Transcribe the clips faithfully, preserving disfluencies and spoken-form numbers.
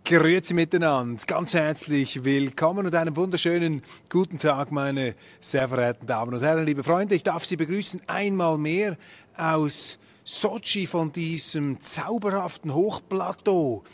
Grüezi miteinander, ganz herzlich willkommen und einen wunderschönen guten Tag, meine sehr verehrten Damen und Herren, liebe Freunde. Ich darf Sie begrüßen einmal mehr aus Sotschi, von diesem zauberhaften Hochplateau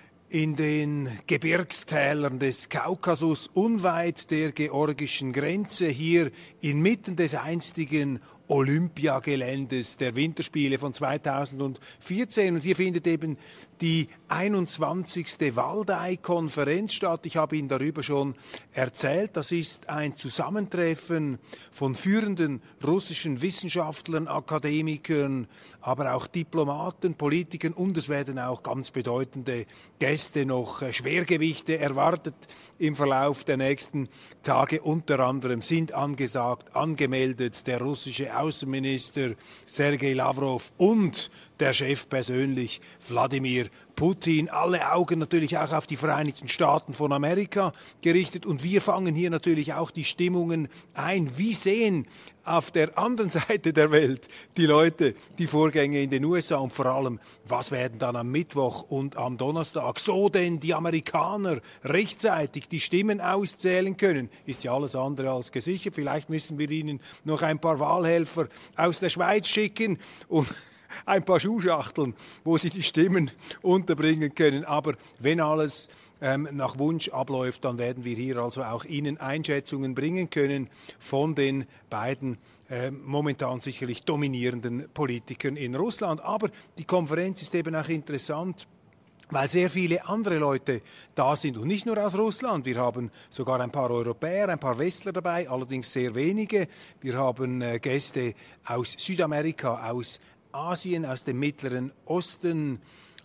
in den Gebirgstälern des Kaukasus, unweit der georgischen Grenze, hier inmitten des einstigen Olympiageländes der Winterspiele von zweitausendvierzehn. Und hier findet eben die einundzwanzigste Waldai-Konferenz statt. Ich habe Ihnen darüber schon erzählt. Das ist ein Zusammentreffen von führenden russischen Wissenschaftlern, Akademikern, aber auch Diplomaten, Politikern, und es werden auch ganz bedeutende Gäste, noch Schwergewichte erwartet im Verlauf der nächsten Tage. Unter anderem sind angesagt, angemeldet der russische Außenminister Sergei Lavrov und der Chef persönlich, Wladimir Putin. Alle Augen natürlich auch auf die Vereinigten Staaten von Amerika gerichtet. Und wir fangen hier natürlich auch die Stimmungen ein. Wie sehen auf der anderen Seite der Welt die Leute die Vorgänge in den U S A? Und vor allem, was werden dann am Mittwoch und am Donnerstag, so denn die Amerikaner rechtzeitig die Stimmen auszählen können? Ist ja alles andere als gesichert. Vielleicht müssen wir ihnen noch ein paar Wahlhelfer aus der Schweiz schicken und ein paar Schuhschachteln, wo sie die Stimmen unterbringen können. Aber wenn alles ähm, nach Wunsch abläuft, dann werden wir hier also auch Ihnen Einschätzungen bringen können von den beiden äh, momentan sicherlich dominierenden Politikern in Russland. Aber die Konferenz ist eben auch interessant, weil sehr viele andere Leute da sind und nicht nur aus Russland. Wir haben sogar ein paar Europäer, ein paar Westler dabei, allerdings sehr wenige. Wir haben äh, Gäste aus Südamerika, aus Asien, aus dem Mittleren Osten,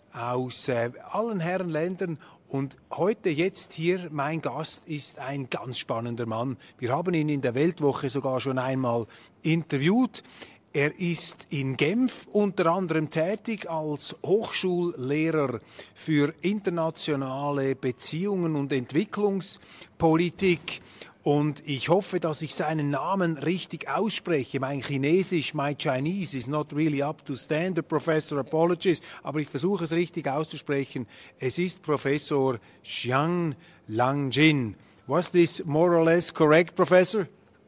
aus äh, allen Herrenländern. Und heute, jetzt hier, mein Gast ist ein ganz spannender Mann. Wir haben ihn in der Weltwoche sogar schon einmal interviewt. Er ist in Genf unter anderem tätig als Hochschullehrer für internationale Beziehungen und Entwicklungspolitik. Und ich hoffe, dass ich seinen Namen richtig ausspreche. Mein Chinesisch, my Chinese is not really up to standard, Professor, apologies. Aber ich versuche es richtig auszusprechen. Es ist Professor Xiang Langjin. Was this more or less correct, Professor?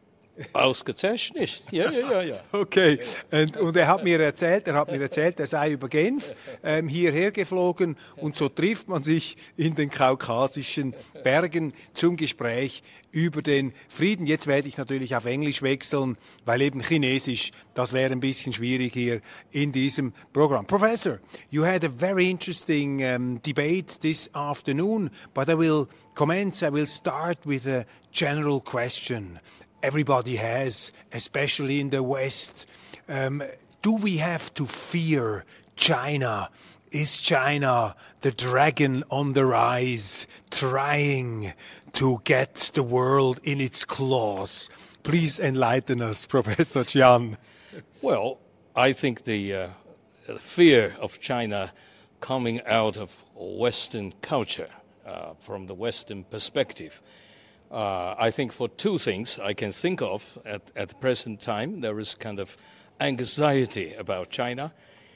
Ausgezeichnet, ja, ja, ja, ja. Okay, und, und er hat mir erzählt, er hat mir erzählt, er sei über Genf ähm, hierher geflogen und so trifft man sich in den kaukasischen Bergen zum Gespräch über den Frieden. Jetzt werde ich natürlich auf Englisch wechseln, weil eben Chinesisch, das wäre ein bisschen schwierig hier in diesem Programm. Professor, you had a very interesting um, debate this afternoon, but I will commence, I will start with a general question. Everybody has, especially in the West. Um, do we have to fear China? Is China the dragon on the rise, trying to get the world in its claws? Please enlighten us, Professor Qian. Well, I think the uh, fear of China coming out of Western culture, uh, from the Western perspective, Uh, I think for two things I can think of at, at the present time, there is kind of anxiety about China.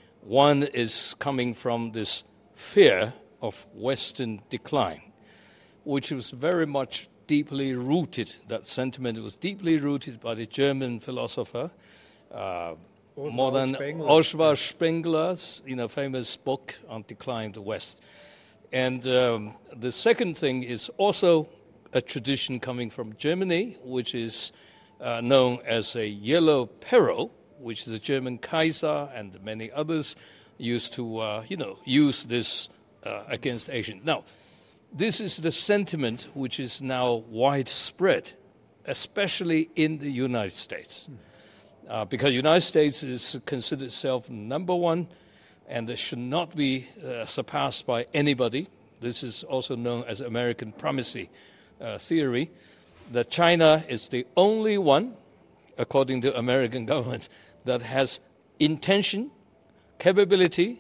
One is coming from this fear of Western decline, which was very much deeply rooted, that sentiment was deeply rooted by the German philosopher, uh, more than Oswald Spengler's you know, famous book on Decline of the West. And um, the second thing is also a tradition coming from Germany, which is uh, known as a yellow peril, which is a German Kaiser and many others used to, uh, you know, use this uh, against Asians. Now, this is the sentiment which is now widespread, especially in the United States, uh, because the United States is considered itself number one, and it should not be uh, surpassed by anybody. This is also known as American primacy Uh, theory, that China is the only one, according to American government, that has intention, capability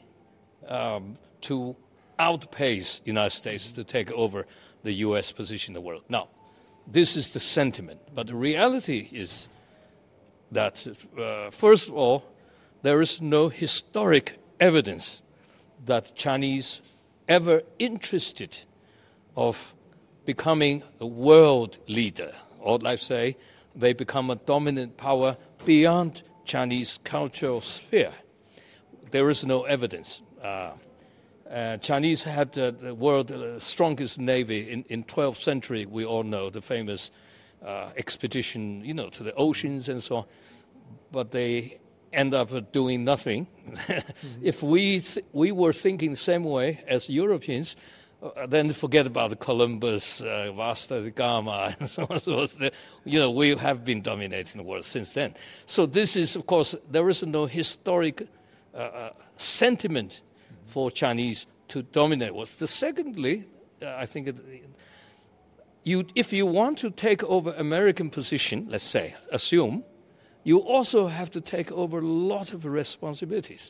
um, to outpace the United States to take over the U S position in the world. Now, this is the sentiment, but the reality is that, uh, first of all, there is no historic evidence that Chinese ever interested of becoming a world leader, or let's say they become a dominant power beyond Chinese cultural sphere. There is no evidence. Uh, uh, Chinese had uh, the world's uh, strongest navy in, in twelfth century. We all know the famous uh, expedition, you know, to the oceans and so on. But they end up doing nothing. Mm-hmm. If we th- we were thinking the same way as Europeans, uh, then forget about the Columbus, uh, Vasco da Gama, and so on. So the, you know, we have been dominating the world since then. So this is, of course, there is no historic uh, uh, sentiment for Chinese to dominate. Well, the secondly, uh, I think it, you, if you want to take over American position, let's say, assume, you also have to take over a lot of responsibilities.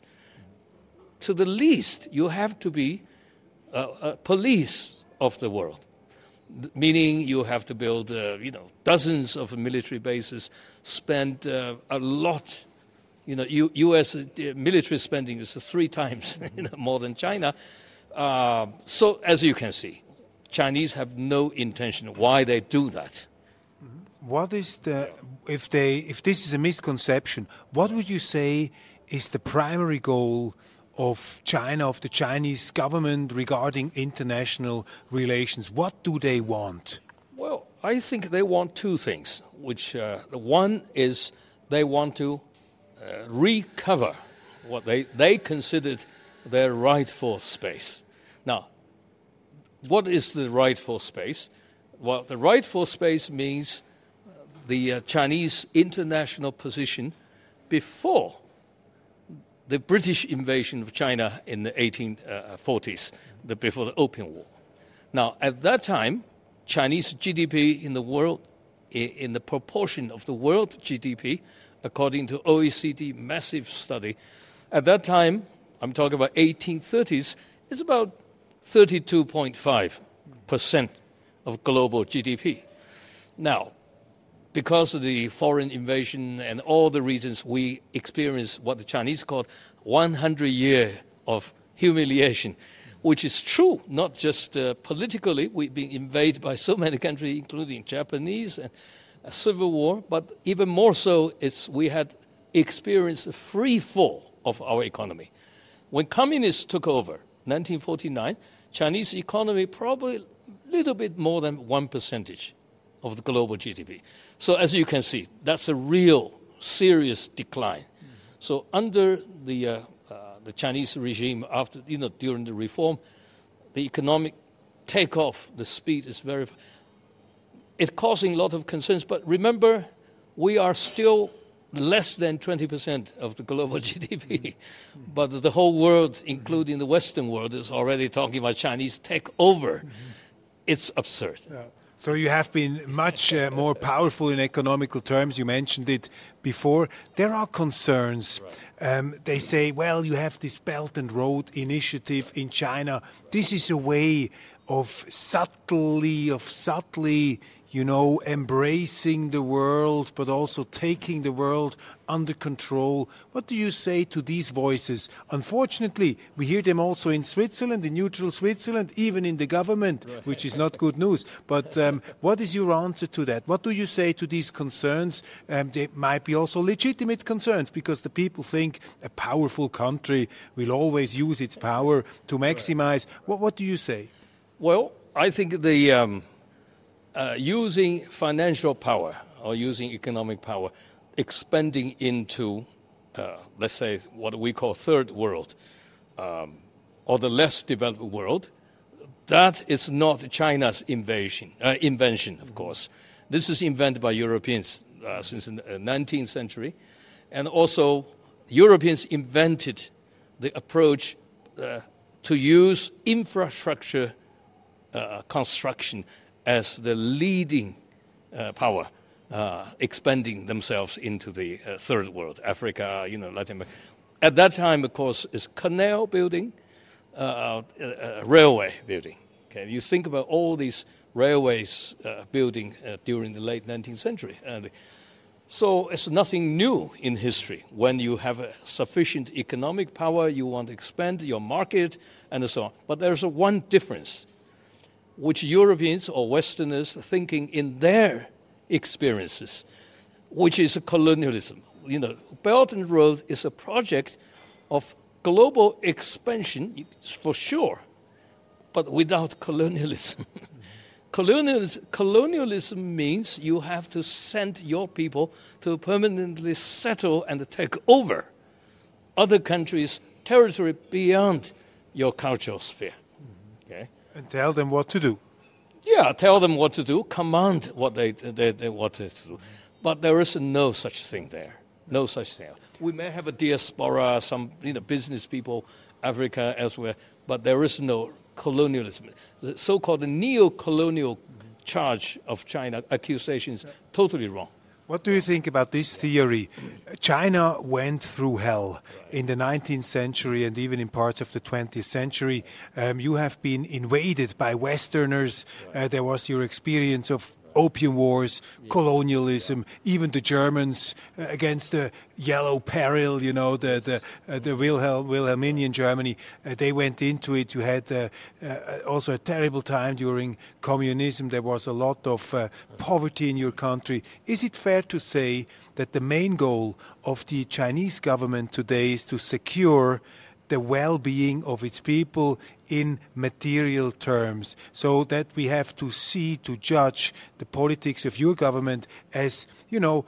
To the least, you have to be a, a police of the world, meaning you have to build, uh, you know, dozens of military bases, spend uh, a lot. You know, U- U S military spending is three times you know, more than China. Uh, so, as you can see, Chinese have no intention why they do that. What is the, if they, if this is a misconception, what would you say is the primary goal of China, of the Chinese government regarding international relations? What do they want? Well, I think they want two things, which uh, the one is they want to uh, recover what they, they considered their rightful space. Now, what is the rightful space? Well, the rightful space means the uh, Chinese international position before the British invasion of China in the eighteen forties, the, before the Opium War. Now, at that time, Chinese G D P in the world, in the proportion of the world G D P, according to O E C D massive study, at that time, I'm talking about eighteen thirties, is about thirty-two point five percent of global G D P. Now, because of the foreign invasion and all the reasons, we experienced what the Chinese called one hundred years of humiliation, which is true, not just uh, politically. We've been invaded by so many countries, including Japanese, and a civil war, but even more so, it's we had experienced a free fall of our economy. When communists took over, nineteen forty-nine, Chinese economy probably a little bit more than one percentage of the global G D P. So as you can see, that's a real serious decline. Mm-hmm. So under the uh, uh, the Chinese regime, after you know during the reform, the economic takeoff, the speed is very. It's causing a lot of concerns. But remember, we are still less than twenty percent of the global G D P. Mm-hmm. But the whole world, including the Western world, is already talking about Chinese takeover. Mm-hmm. It's absurd. Yeah. So you have been much uh, more powerful in economical terms. You mentioned it before. There are concerns. Right. Um, they say, well, you have this Belt and Road Initiative in China. This is a way of subtly, of subtly, you know, embracing the world, but also taking the world under control. What do you say to these voices? Unfortunately, we hear them also in Switzerland, in neutral Switzerland, even in the government, which is not good news. But um, what is your answer to that? What do you say to these concerns? Um, they might be also legitimate concerns, because the people think a powerful country will always use its power to maximize. What, what do you say? Well, I think the um, uh, using financial power or using economic power, expanding into, uh, let's say, what we call third world, um, or the less developed world, that is not China's invasion, uh, invention, of course. This is invented by Europeans uh, since the nineteenth century. And also, Europeans invented the approach uh, to use infrastructure uh, construction as the leading uh, power, uh, expanding themselves into the uh, third world, Africa, you know, Latin America. At that time, of course, is canal building, uh, uh, uh, railway building. Okay, you think about all these railways uh, building uh, during the late nineteenth century. And so it's nothing new in history. When you have a sufficient economic power, you want to expand your market and so on. But there's a one difference. which Europeans or Westerners are thinking in their experiences, which is colonialism. You know, Belt and Road is a project of global expansion, for sure, but without colonialism. Colonialism, colonialism means you have to send your people to permanently settle and take over other countries' territory beyond your cultural sphere. Okay? And tell them what to do. Yeah, tell them what to do, command what they, they, they want to do. But there is no such thing there. No such thing. We may have a diaspora, some you know, business people, Africa, elsewhere, but there is no colonialism. The so-called neo-colonial mm-hmm. charge of China, accusations, totally wrong. What do you think about this theory? China went through hell in the nineteenth century and even in parts of the twentieth century. Um, you have been invaded by Westerners. Uh, there was your experience of opium wars, colonialism, even the Germans uh, against the Yellow Peril, you know, the the, uh, the Wilhelm, Wilhelminian Germany. Uh, they went into it. You had uh, uh, also a terrible time during communism. There was a lot of uh, poverty in your country. Is it fair to say that the main goal of the Chinese government today is to secure the well-being of its people in material terms, so that we have to see, to judge the politics of your government as, you know,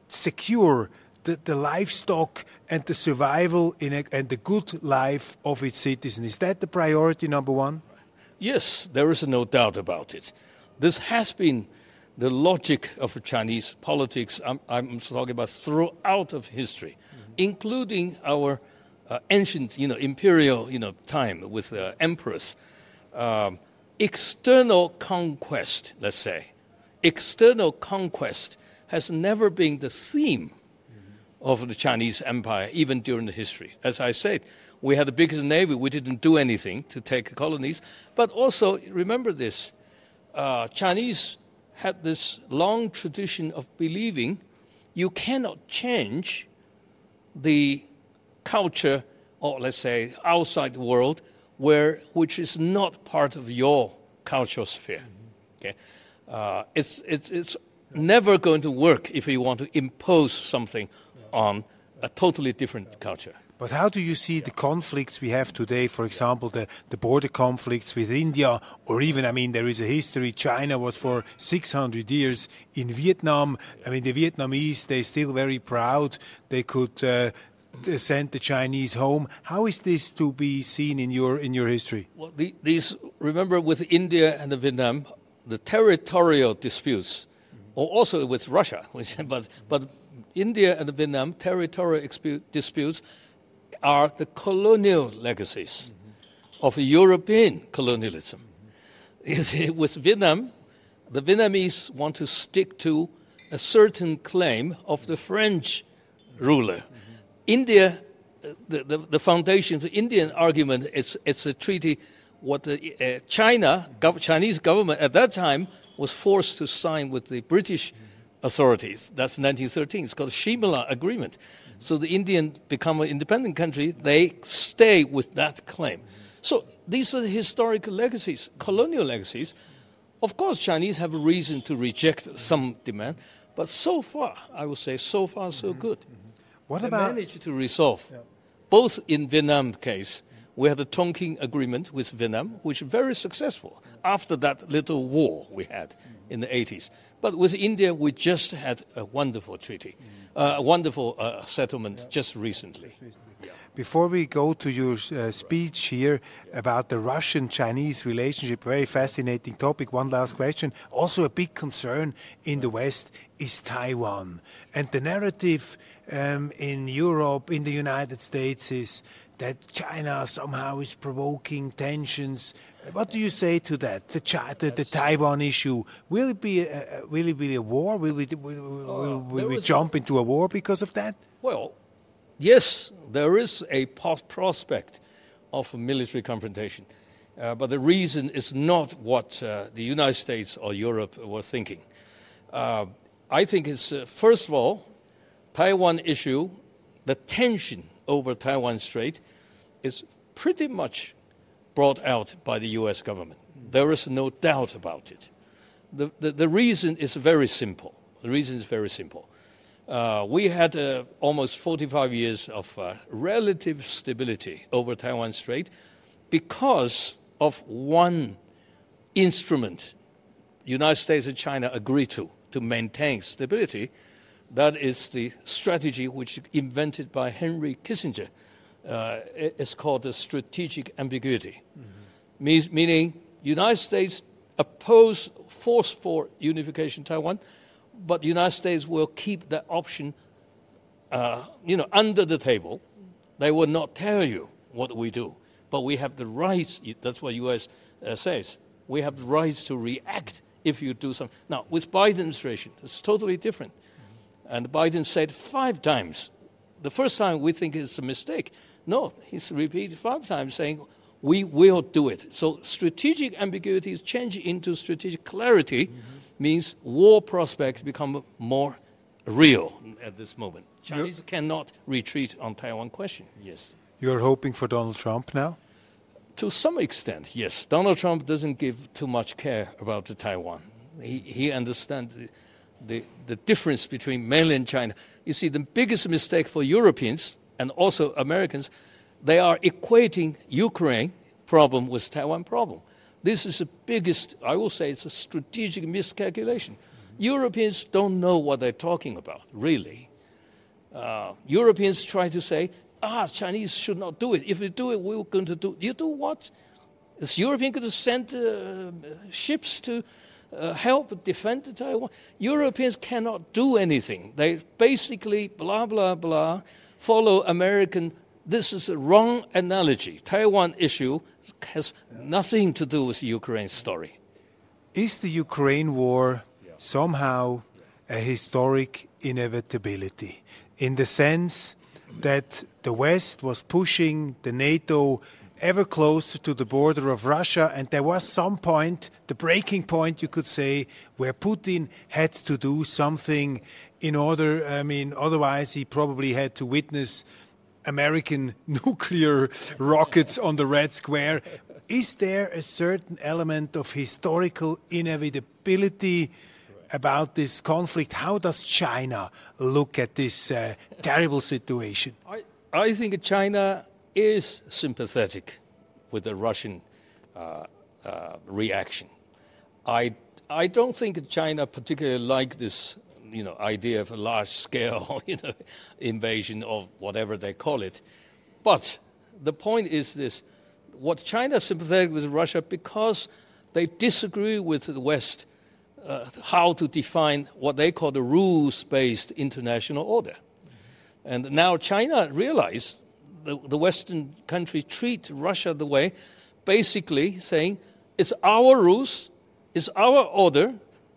secure the, the livestock and the survival in a, and the good life of its citizens? Is that the priority number one? Yes, there is no doubt about it. This has been the logic of Chinese politics, I'm, I'm talking about throughout of history, mm-hmm. including our Uh, ancient, you know, imperial, you know, time with uh, emperors, um, external conquest, let's say, external conquest has never been the theme mm-hmm. of the Chinese empire, even during the history. As I said, we had the biggest navy. We didn't do anything to take colonies. But also, remember this, uh, Chinese had this long tradition of believing you cannot change the culture, or let's say outside the world, where which is not part of your cultural sphere. Mm-hmm. Okay, uh, it's it's it's never going to work if you want to impose something on a totally different culture. But how do you see the conflicts we have today, for example, the, the border conflicts with India, or even, I mean, there is a history, China was for six hundred years in Vietnam. I mean, the Vietnamese, they're still very proud. They could uh, send the Chinese home. How is this to be seen in your in your history? Well, the, these, remember, with India and the Vietnam, the territorial disputes, mm-hmm. or also with Russia, which, but but India and the Vietnam territorial expu- disputes are the colonial legacies mm-hmm. of European colonialism. Mm-hmm. With Vietnam, the Vietnamese want to stick to a certain claim of the French ruler. India, the, the, the foundation of the Indian argument, it's, it's a treaty what the uh, China, gov- Chinese government at that time was forced to sign with the British authorities. That's nineteen thirteen. It's called the Shimla Agreement. Mm-hmm. So the Indian become an independent country. They stay with that claim. Mm-hmm. So these are the historical legacies, colonial legacies. Of course, Chinese have a reason to reject some demand, but so far, I would say, so far so mm-hmm. good. Mm-hmm. What they about managed to resolve, yeah. both in Vietnam case, we had a Tonkin Agreement with Vietnam, which was very successful after that little war we had in the eighties. But with India, we just had a wonderful treaty, uh, a wonderful uh, settlement yeah. just recently. Yeah. Before we go to your uh, speech here about the Russian-Chinese relationship, very fascinating topic, one last question. Also a big concern in the West is Taiwan. And the narrative Um, in Europe, in the United States, is that China somehow is provoking tensions. What do you say to that? The, Chi- the, the Taiwan issue, will it be a, will it be a war? Will we will, will, will we jump a, into a war because of that? Well, yes, there is a prospect of a military confrontation, uh, but the reason is not what uh, the United States or Europe were thinking. Uh, I think it's uh, first of all, Taiwan issue, the tension over Taiwan Strait is pretty much brought out by the U S government. There is no doubt about it. The, the, the reason is very simple. The reason is very simple. Uh, we had uh, almost forty-five years of uh, relative stability over Taiwan Strait because of one instrument United States and China agreed to, to maintain stability. That is the strategy which invented by Henry Kissinger. Uh, it's called the strategic ambiguity. Mm-hmm. Means, meaning United States oppose force for unification Taiwan, but the United States will keep that option uh, you know, under the table. They will not tell you what we do, but we have the rights, that's what U S uh, says, we have the rights to react if you do something. Now, with Biden administration, it's totally different. Mm-hmm. And Biden said five times. The first time we think it's a mistake. No, he's repeated five times saying, we will do it. So strategic ambiguity is changed into strategic clarity, mm-hmm. means war prospects become more real at this moment. Chinese You're, cannot retreat on Taiwan question, yes. You're hoping for Donald Trump now? To some extent, yes. Donald Trump doesn't give too much care about the Taiwan. He, he understands the, the, the difference between mainland China. You see, the biggest mistake for Europeans and also Americans, they are equating Ukraine problem with Taiwan problem. This is the biggest, I will say it's a strategic miscalculation. Mm-hmm. Europeans don't know what they're talking about, really. Uh, Europeans try to say, ah, Chinese should not do it. If we do it, we're going to do it. You do what? Is European going to send uh, ships to uh, help defend Taiwan? Europeans cannot do anything. They basically, blah, blah, blah, follow American. This is a wrong analogy. Taiwan issue has nothing to do with the Ukraine story. Is the Ukraine war somehow a historic inevitability in the sense that the West was pushing the NATO ever closer to the border of Russia, and there was some point, the breaking point, you could say, where Putin had to do something in order, I mean, otherwise he probably had to witness American nuclear rockets on the Red Square. Is there a certain element of historical inevitability about this conflict? How does China look at this uh, terrible situation? I, I think China is sympathetic with the Russian uh, uh, reaction. I, I don't think China particularly like this, you know, idea of a large-scale, you know, invasion of whatever they call it. But the point is this: what China is sympathetic with Russia because they disagree with the West. Uh, how to define what they call the rules-based international order. Mm-hmm. And now China realized the, the Western country treat Russia the way, basically saying, it's our rules, it's our order.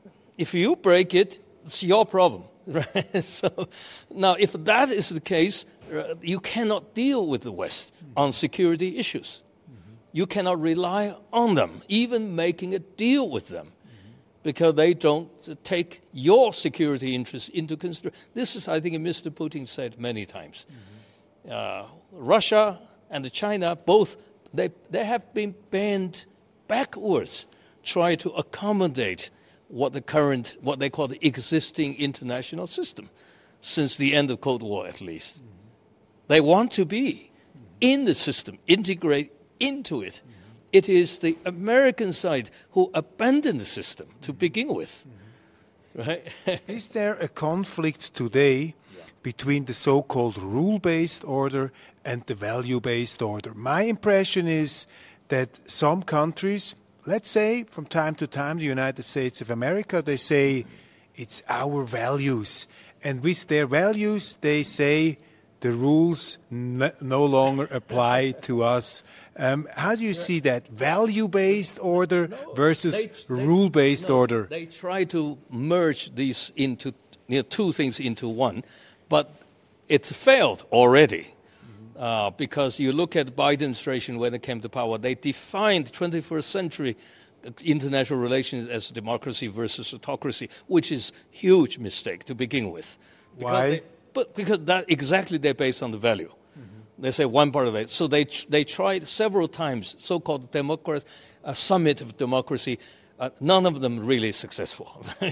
If you break it, it's your problem. Right? So now, if that is the case, uh, you cannot deal with the West mm-hmm. on security issues. Mm-hmm. You cannot rely on them, even making a deal with them, because they don't take your security interests into consideration. This is, I think, Mister Putin said many times. Mm-hmm. Uh, Russia and China, both, they, they have been bent backwards, try to accommodate what the current, what they call the existing international system, since the end of Cold War at least. Mm-hmm. They want to be mm-hmm. in the system, integrate into it. Mm-hmm. It is the American side who abandoned the system to begin with. Mm-hmm. Right? Is there a conflict today yeah. between the so-called rule-based order and the value-based order? My impression is that some countries, let's say from time to time the United States of America, they say it's our values. And with their values, they say the rules n- no longer apply to us. Um, how do you see that? Value-based order no, versus they, they, rule-based no, order? They try to merge these into, you know, two things into one, but it's failed already. Mm-hmm. Uh, because you look at the Biden administration when it came to power, they defined twenty-first century international relations as democracy versus autocracy, which is a huge mistake to begin with. Because Why? They, but because that exactly they're based on the value. Mm-hmm. They say one part of it. So they they tried several times, so-called democracy, a summit of democracy. Uh, none of them really successful.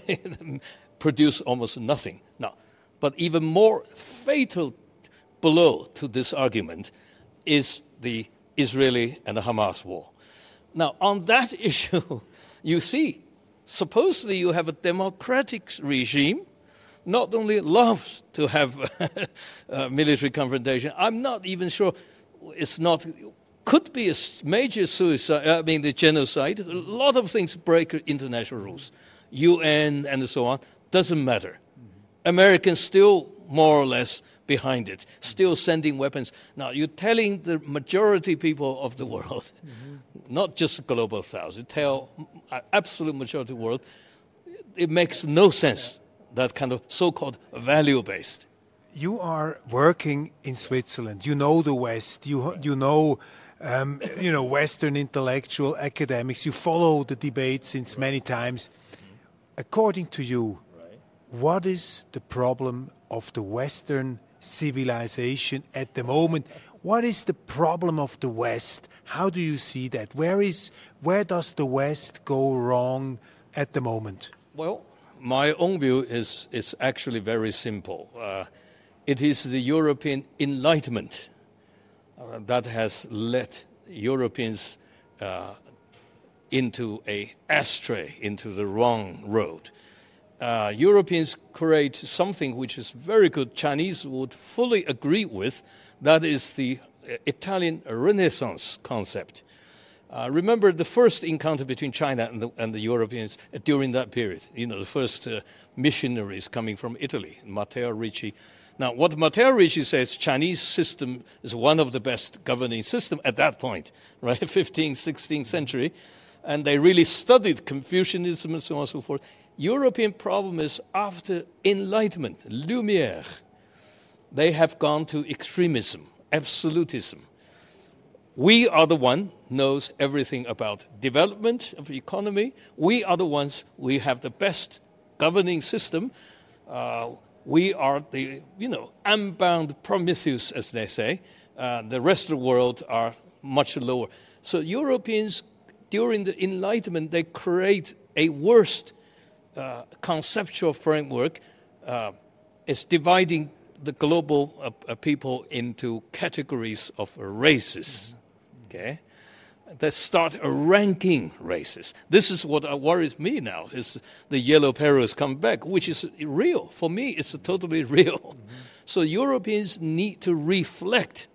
Produce almost nothing. No. But even more fatal blow to this argument is the Israeli and the Hamas war. Now, on that issue, you see, supposedly you have a democratic regime, not only loves to have a military confrontation. I'm not even sure it's not, could be a major suicide, I mean the genocide. A lot of things break international rules. U N and so on, doesn't matter. Mm-hmm. Americans still more or less behind it, still sending weapons. Now, you're telling the majority people of the world, mm-hmm. not just the global south, you tell absolute majority of the world, it makes no sense, that kind of so-called value-based. You are working in Switzerland. You know the West. You you know, um, you know Western intellectual academics. You follow the debate since many times. According to you, what is the problem of the Western civilization at the moment? What is the problem of the West? How do you see that? Where is where does the West go wrong at the moment? Well, my own view is is actually very simple. Uh, it is the European Enlightenment uh, that has led Europeans uh, into a astray, into the wrong road. Uh, Europeans create something which is very good. Chinese would fully agree with. That is the Italian Renaissance concept. Uh, remember the first encounter between China and the, and the Europeans during that period. You know, the first uh, missionaries coming from Italy, Matteo Ricci. Now, what Matteo Ricci says, Chinese system is one of the best governing system at that point, right? fifteenth, sixteenth century. And they really studied Confucianism and so on and so forth. European problem is after Enlightenment, Lumière, they have gone to extremism, absolutism. We are the one knows everything about development of the economy. We are the ones, we have the best governing system. Uh, we are the, you know, unbound Prometheus, as they say. Uh, the rest of the world are much lower. So Europeans, during the Enlightenment, they create a worst uh, conceptual framework. Uh, it's dividing the global uh, uh, people into categories of races. Okay, that start ranking races. This is what worries me now, is the yellow perils come back, which is real. For me, it's totally real. Mm-hmm. So Europeans need to reflect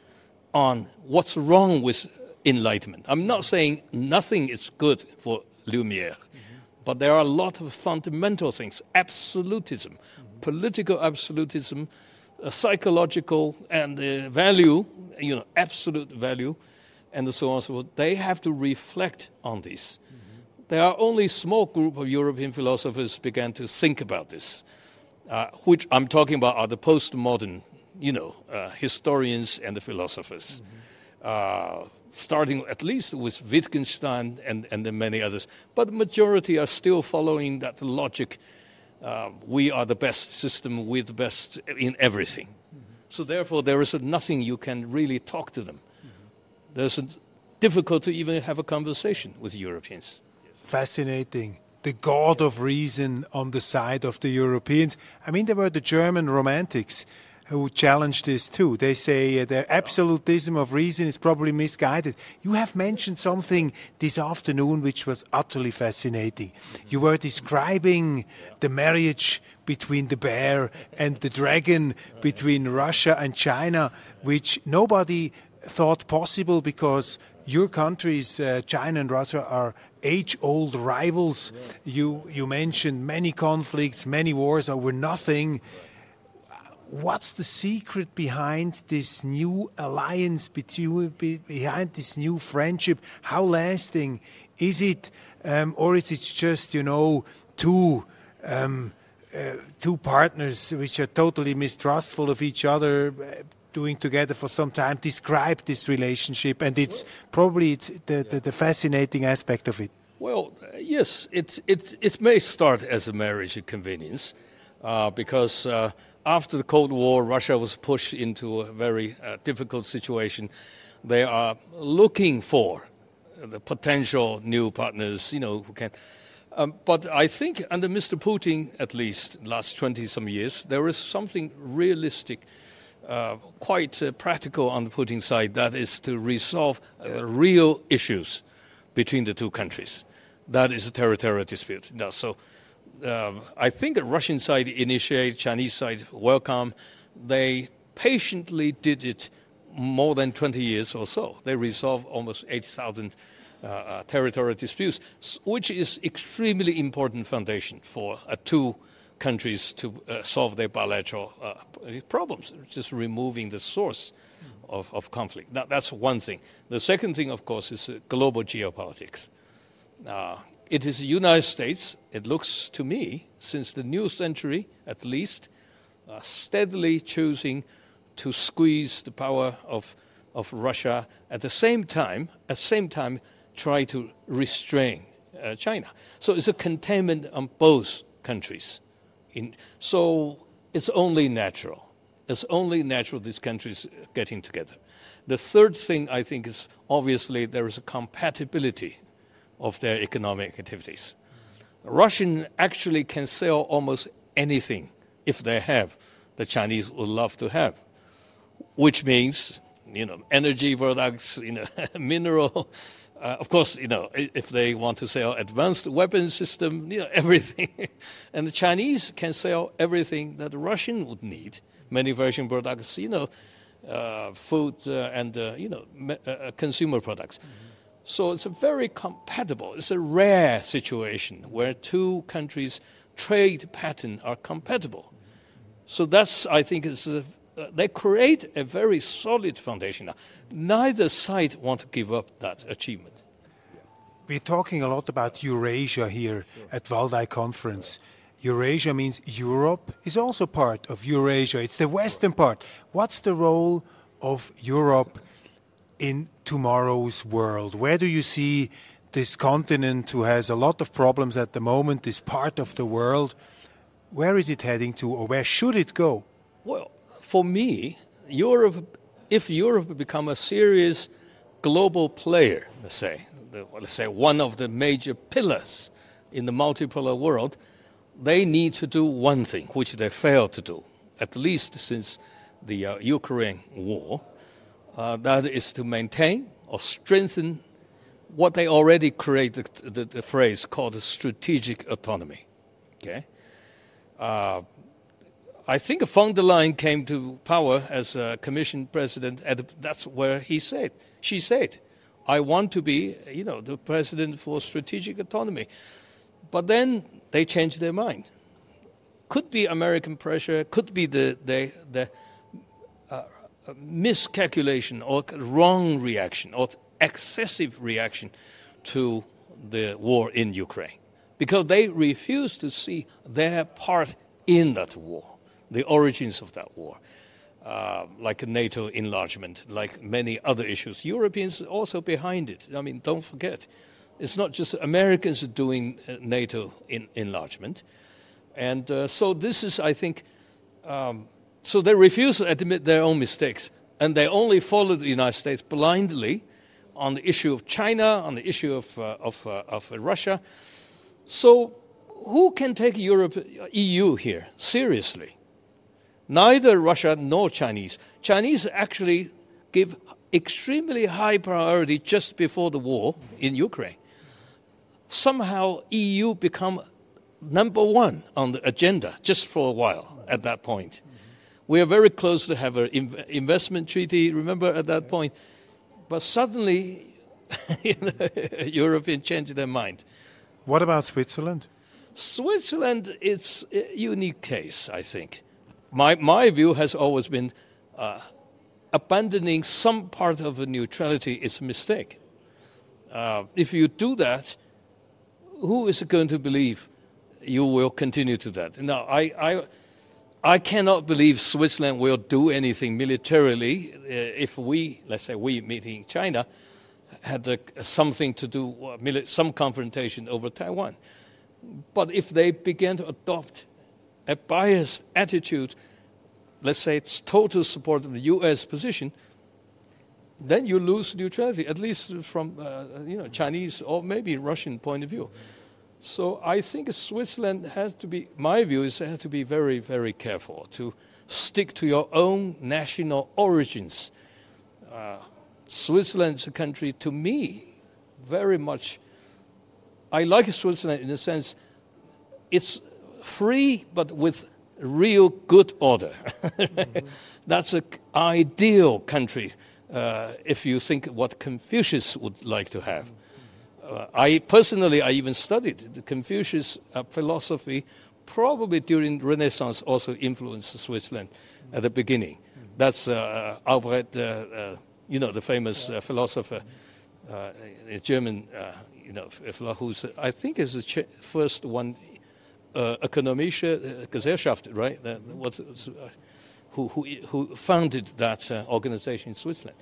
on what's wrong with Enlightenment. I'm not saying nothing is good for Lumière, mm-hmm. but there are a lot of fundamental things. Absolutism, mm-hmm. political absolutism, uh, psychological and uh, value, you know, absolute value, and so on and so forth. They have to reflect on this. Mm-hmm. There are only a small group of European philosophers began to think about this, uh, which I'm talking about are the postmodern, you know, uh, historians and the philosophers, mm-hmm. uh, starting at least with Wittgenstein and, and then many others. But the majority are still following that logic. Uh, we are the best system, we're the best in everything. Mm-hmm. So therefore, there is nothing you can really talk to them. There's difficult to even have a conversation with Europeans. Fascinating. The god of reason on the side of the Europeans. I mean, there were the German romantics who challenged this too. They say uh, the absolutism of reason is probably misguided. You have mentioned something this afternoon which was utterly fascinating. You were describing the marriage between the bear and the dragon, between Russia and China, which nobody thought possible because your countries, uh, China and Russia, are age-old rivals. Yeah. You you mentioned many conflicts, many wars over nothing. What's the secret behind this new alliance, between, behind this new friendship? How lasting is it, um, or is it just, you know, two um, uh, two partners which are totally mistrustful of each other? Uh, doing together for some time, describe this relationship, and it's probably it's the, the, the fascinating aspect of it. Well, uh, yes, it, it, it may start as a marriage of convenience, uh, because uh, after the Cold War, Russia was pushed into a very uh, difficult situation. They are looking for the potential new partners, you know, who can. Um, but I think under Mister Putin, at least last twenty some years, there is something realistic, uh, quite uh, practical on the Putin side, that is to resolve uh, real issues between the two countries. That is a territorial dispute. Now, so uh, I think the Russian side initiated, Chinese side welcome. They patiently did it more than twenty years or so. They resolved almost eighty thousand uh, uh, territorial disputes, which is extremely important foundation for uh, two countries to uh, solve their bilateral uh, problems, just removing the source of, of conflict. That, that's one thing. The second thing, of course, is uh, global geopolitics. Uh, it is the United States, it looks to me, since the new century at least, uh, steadily choosing to squeeze the power of, of Russia, at the same time, at the same time, try to restrain uh, China. So it's a containment on both countries. In, so it's only natural. It's only natural these countries getting together. The third thing I think is obviously there is a compatibility of their economic activities. Russian actually can sell almost anything if they have, the Chinese would love to have, which means, you know, energy products, you know, mineral. Uh, of course, you know, if they want to sell advanced weapon system, you know, everything. And the Chinese can sell everything that the Russian would need, manufacturing products, you know, uh, food uh, and, uh, you know, me- uh, consumer products. Mm-hmm. So it's a very compatible, it's a rare situation where two countries' trade pattern are compatible. So that's, I think, is a, uh, they create a very solid foundation now. Neither side want to give up that achievement. We're talking a lot about Eurasia here at Waldai Conference. Eurasia means Europe is also part of Eurasia. It's the western part. What's the role of Europe in tomorrow's world? Where do you see this continent who has a lot of problems at the moment, this part of the world? Where is it heading to, or where should it go? Well, for me, Europe, if Europe become a serious global player, let's say, the, let's say one of the major pillars in the multipolar world, they need to do one thing, which they failed to do, at least since the uh, Ukraine war. Uh, that is to maintain or strengthen what they already created, the, the phrase called strategic autonomy. Okay, uh, I think von der Leyen came to power as a Commission president, and that's where he said, she said, "I want to be, you know, the president for strategic autonomy." But then they changed their mind. Could be American pressure, could be the the the. Uh, miscalculation or wrong reaction or excessive reaction to the war in Ukraine, because they refuse to see their part in that war, the origins of that war, uh, like NATO enlargement, like many other issues. Europeans are also behind it. I mean, don't forget, it's not just Americans doing NATO in enlargement. And uh, so this is, I think, um, so they refuse to admit their own mistakes, and they only follow the United States blindly on the issue of China, on the issue of uh, of, uh, of Russia. So who can take Europe, E U here seriously? Neither Russia nor Chinese. Chinese actually give extremely high priority just before the war in Ukraine. Somehow E U become number one on the agenda just for a while at that point. We are very close to have an inv- investment treaty, remember, at that point. But suddenly, you know, Europeans changed their mind. What about Switzerland? Switzerland is a unique case, I think. My, my view has always been uh, abandoning some part of a neutrality is a mistake. Uh, if you do that, who is going to believe you will continue to that? Now, I... I I cannot believe Switzerland will do anything militarily uh, if we, let's say we, meeting China, had uh, something to do, uh, mili- some confrontation over Taiwan. But if they begin to adopt a biased attitude, let's say it's total support of the U S position, then you lose neutrality, at least from uh, you know Chinese or maybe Russian point of view. So I think Switzerland has to be, my view is has to be very, very careful to stick to your own national origins. Uh, Switzerland is a country, to me, very much, I like Switzerland in the sense it's free but with real good order. Mm-hmm. That's an ideal country uh, if you think what Confucius would like to have. Uh, I personally, I even studied the Confucius uh, philosophy. Probably during Renaissance, also influenced Switzerland at the beginning. That's uh, Albrecht, uh, uh, you know, the famous uh, philosopher, uh, a German, uh, you know, who's I think is the ch- first one, uh, Ökonomische Gesellschaft, right? That was, uh, who who who founded that uh, organization in Switzerland.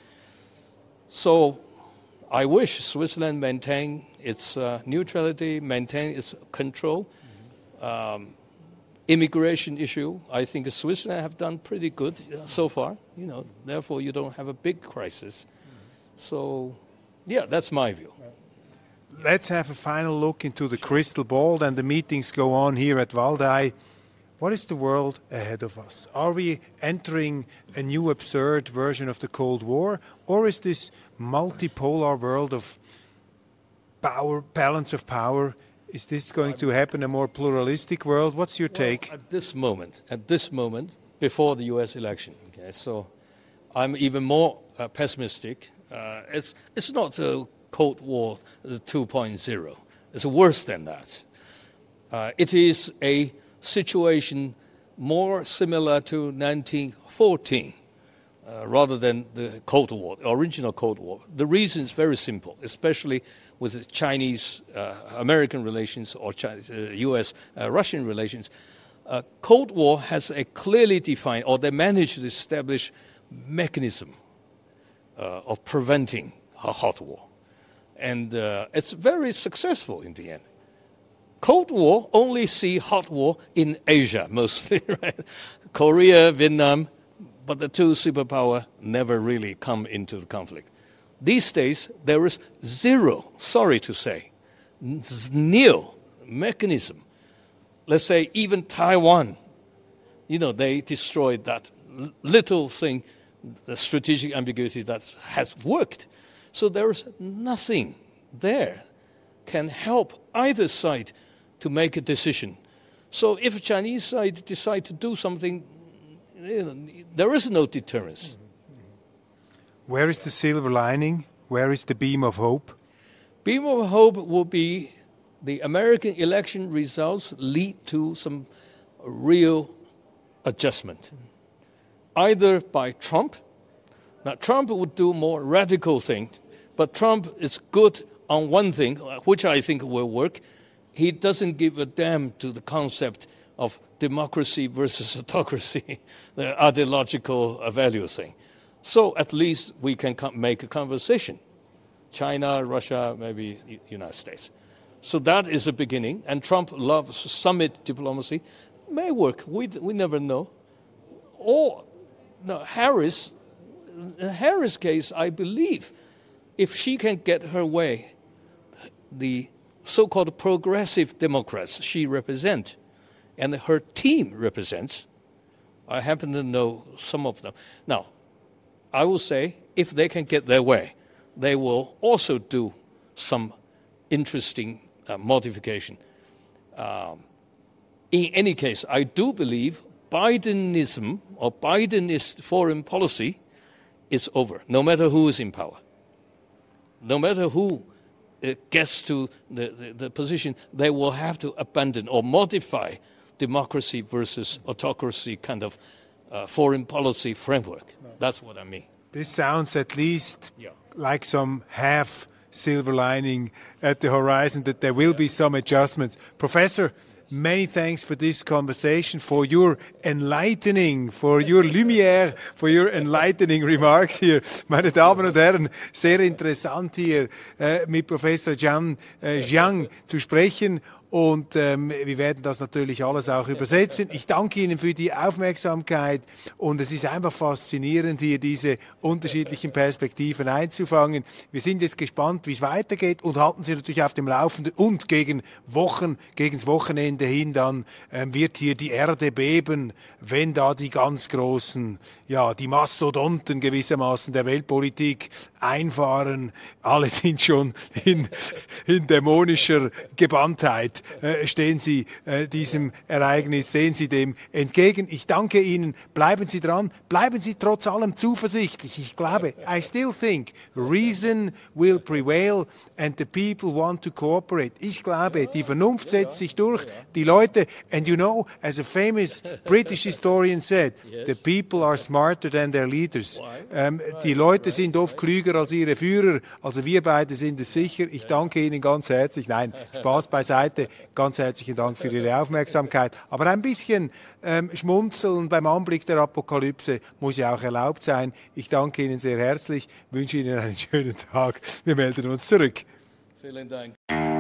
So I wish Switzerland maintain its uh, neutrality, maintain its control. Um, immigration issue, I think Switzerland have done pretty good uh, so far. You know, therefore you don't have a big crisis. So, yeah, that's my view. Let's have a final look into the crystal ball. Then the meetings go on here at Waldai. What is the world ahead of us? Are we entering a new absurd version of the Cold War, or is this multipolar world of power, balance of power? Is this going to happen in a more pluralistic world? What's your take? Well, at this moment, at this moment, before the U S election, okay, so I'm even more uh, pessimistic. Uh, it's it's not a Cold War two point oh. It's worse than that. Uh, it is a situation more similar to nineteen fourteen, uh, rather than the Cold War, the original Cold War. The reason is very simple, especially with Chinese-American uh, relations or Chinese, uh, U S-Russian uh, relations. Uh, Cold War has a clearly defined, or they managed to establish mechanism uh, of preventing a hot war. And uh, it's very successful in the end. Cold War only see hot war in Asia mostly, right? Korea, Vietnam, but the two superpower never really come into the conflict. These days, there is zero, sorry to say, nil mechanism. Let's say even Taiwan, you know, they destroyed that little thing, the strategic ambiguity that has worked. So there is nothing there can help either side to make a decision. So if the Chinese side decide to do something, you know, there is no deterrence. Where is the silver lining? Where is the beam of hope? Beam of hope will be the American election results lead to some real adjustment, either by Trump. Now, Trump would do more radical things, but Trump is good on one thing, which I think will work. He doesn't give a damn to the concept of democracy versus autocracy, the ideological value thing. So at least we can make a conversation. China, Russia, maybe United States. So that is a beginning. And Trump loves summit diplomacy. May work. We we never know. Or no, Harris, in Harris' case, I believe, if she can get her way, the so-called progressive Democrats she represents and her team represents, I happen to know some of them. Now, I will say, if they can get their way, they will also do some interesting uh, modification. Um, in any case, I do believe Bidenism or Bidenist foreign policy is over, no matter who is in power. No matter who uh, gets to the, the, the position, they will have to abandon or modify democracy versus autocracy kind of uh, foreign policy framework. That's what I mean. This sounds at least yeah. like some half silver lining at the horizon, that there will yeah. be some adjustments. Professor, many thanks for this conversation, for your enlightening, for your lumière, for your enlightening remarks hier. Meine Damen und Herren, sehr interessant hier äh, mit Professor Jian, äh, Jiang zu sprechen. und ähm, wir werden das natürlich alles auch übersetzen. Ich danke Ihnen für die Aufmerksamkeit und es ist einfach faszinierend, hier diese unterschiedlichen Perspektiven einzufangen. Wir sind jetzt gespannt, wie es weitergeht und halten Sie natürlich auf dem Laufenden und gegen Wochen, gegens Wochenende hin dann ähm, wird hier die Erde beben, wenn da die ganz großen, ja, die Mastodonten gewissermaßen der Weltpolitik einfahren. Alle sind schon in, in dämonischer Gebanntheit. Äh, stehen Sie äh, diesem Ereignis, sehen Sie dem entgegen. Ich danke Ihnen. Bleiben Sie dran. Bleiben Sie trotz allem zuversichtlich. Ich glaube, I still think reason will prevail and the people want to cooperate. Ich glaube, die Vernunft setzt sich durch. Die Leute, and you know, as a famous British historian said, the people are smarter than their leaders. Ähm, die Leute sind oft klüger als ihre Führer. Also wir beide sind es sicher. Ich danke Ihnen ganz herzlich. Nein, Spaß beiseite. Ganz herzlichen Dank für Ihre Aufmerksamkeit. Aber ein bisschen ähm, Schmunzeln beim Anblick der Apokalypse muss ja auch erlaubt sein. Ich danke Ihnen sehr herzlich, wünsche Ihnen einen schönen Tag. Wir melden uns zurück. Vielen Dank.